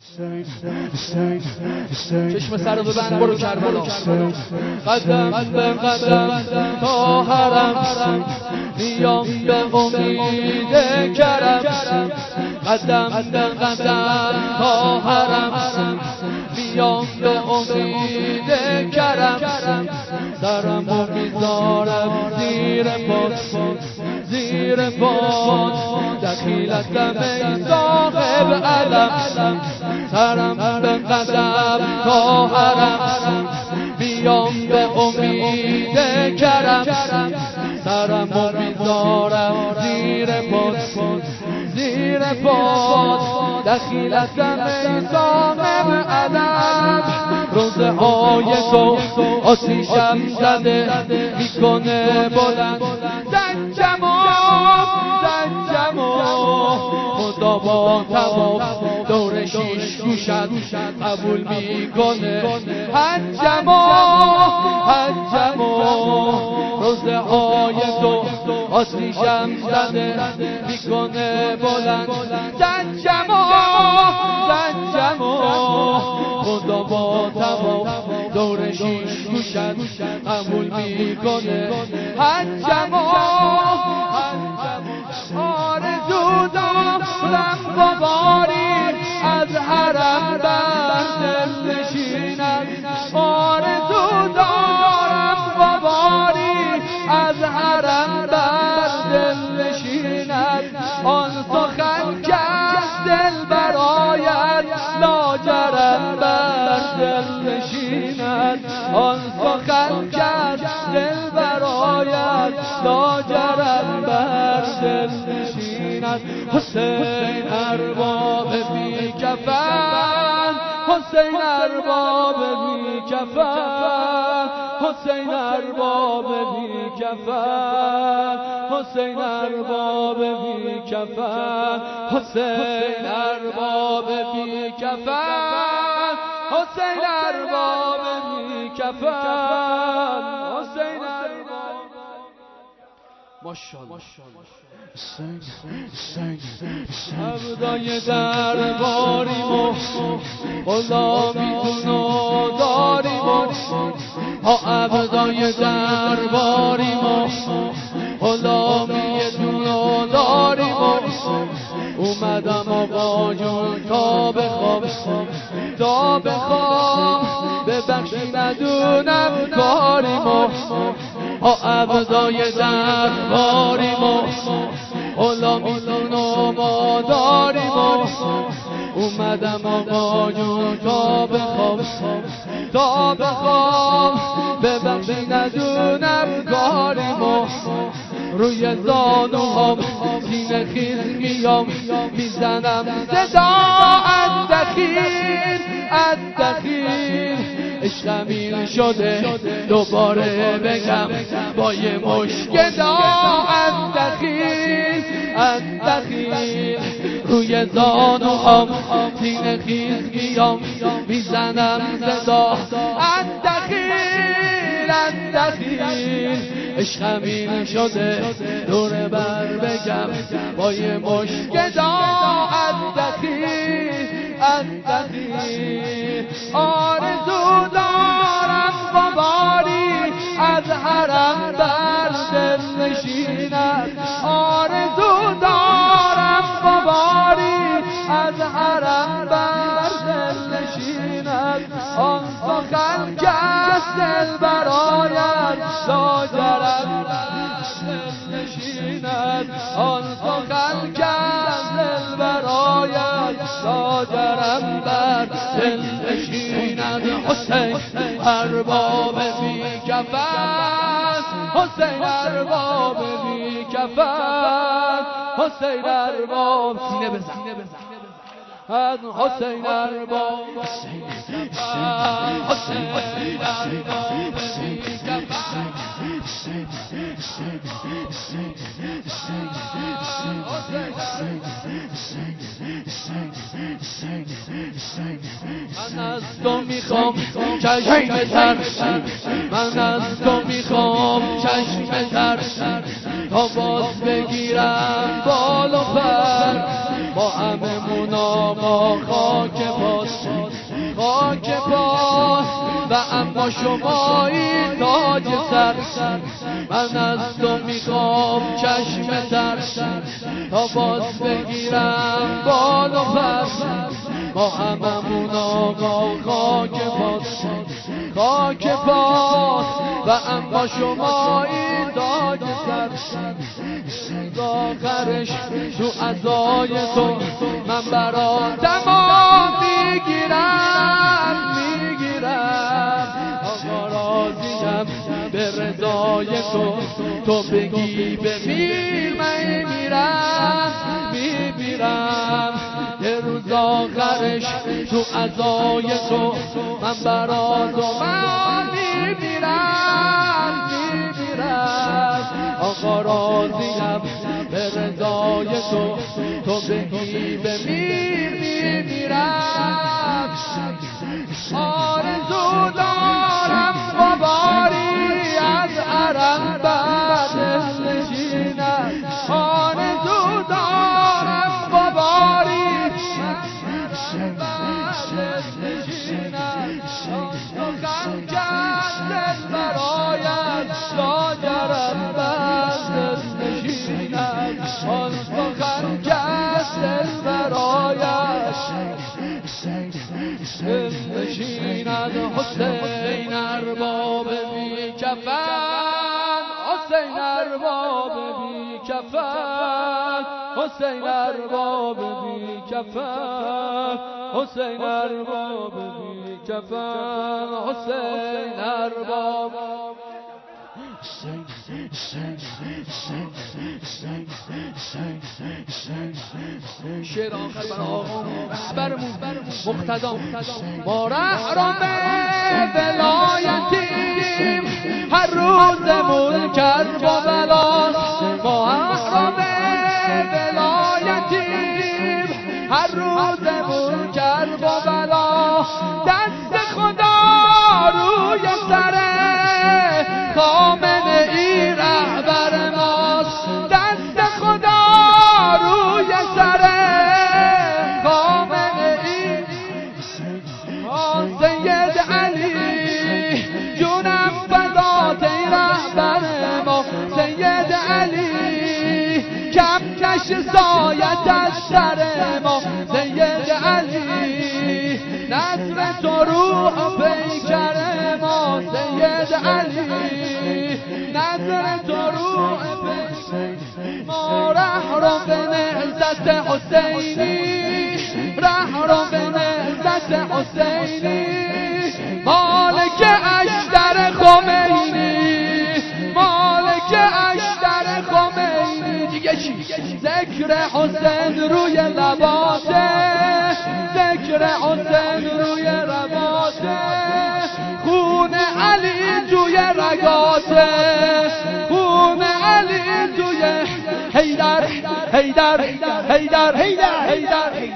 چشم سر رو ببند برو کربلا. قدم به قدم تا حرم میام به امید کرم. قدم به قدم تا حرم میام به امید کرم. سرمو میذارم زیر پات دخیلتم ای صاحب علم. سرم به قدم تا حرم بیام به امید کرم. سرمو میذارم زیر پات دخیلتم ای صاحب علم. روزه های تو آتیشم زده میکنه بلند زنجمو خدا با تواف دور شیش گوشت قبول میکنه حجمو. روزه های تو آتیشم زده میکنه بلند زنجمو خدا با تواف دور شیش گوشت قبول میکنه حجمو. آرزو دارم باباری از حرم بر دل نشینم. آرزو دارم باباری از حرم بر دل نشینم. آن سخن که از دل برایت لاجرم بر دل نشیند. آن سخن که از دل برایت لاجرم بر دل نشیند. حسین ارباب بی کفن، حسین ارباب بی کفن، حسین ارباب بی کفن، حسین ارباب بی کفن، حسین ارباب بی کفن، حسین ارباب بی کفن، حسین ارباب. ماشاءالله عبدای درباریم و غلامیتون رو داریم و عبدای درباریم و غلامیتون رو داریم و اومدم آقا جون تا بخوام ببخشی ندونم کاریم و عبدای درباریم و غلامیتون رو ما داریم و اومدم آقا جون تا بخوام ببخشی ندونم کاریم و روی زانوام سینه خیز میام میزنم صدا الدخیل عشقم شده دوباره بگم با یه مشکل الدخیل روی زانوام سینه خیز میام میزنم صدا الدخیل عشقم شده دور بر بگم با یه مشکل الدخیل آرزو دارم باباری از حرم بر دل نشیند. آرزو دارم باباری از حرم بر دل نشیند. آن سخن که از دل برایت لاجرم بر دل نشیند. آن سخن که از دل برایت لاجرم بر دل نشیند. حسین ارباب بی کفن، حسین ارباب بی کفن، حسین ارباب سینه بزن حسین ارباب حسین ارباب بی کفن من از تو میخوام چشم تر، من از تو میخوام چشم تر تا باز بگیرم بال و پر با همه مونام خاک پاس و اما شمایی تاج سر. من از تو میخوام چشم تر تا باز بگیرم بال و پر. ما هممون آقا خاک پاس و اما شمایی تاج سر. آخرش تو عزای تو من برات تمام میگیرم. آقا راضیم به رضای تو بگی بمیر من میمیرم. یه روز آخرش تو عزای تو من برات من میمیرم. آقا راضیم به رضای تو بگی بمیر میمیرم. آرزو دارم با باری از عرم بعد نشینم. آرزو دارم با باری بعد نشینم. سخن کرد برایت لاجرم بعد نشینم. سخن کرد برایت نشیند. حسین ارباب بی کفن، حسین ارباب بی کفن، حسین ارباب بی کفن، حسین ارباب بی کفن، حسین ارباب. شعر آخر بر آقا رهبرمون مقتدا. ما رهرم ولایتیم هر روزمون کربلاست. ما رهرم ولایتیم هر روزمون کربلا. دست خدا روی سر خامنه ای رهبر ماست. دست خدا روی سر خامنه ای. سید علی جونم فدات ای رهبر ما. سید علی کم کش سایت از سر ما. سید علی نصر تو روح پیکر ما. سید علی نظر تو روح پیکر ما. رهرم به نهضت حسینی، رهرم به نهضت حسینی. مالک اشتر خمینی، مالک اشتر خمینی. دیگه چی؟ ذکر حسین روی لباته، ذکر حسین روی لباته. خون علی توی رگاته، خون علی توی حیدر حیدر حیدر حیدر حیدر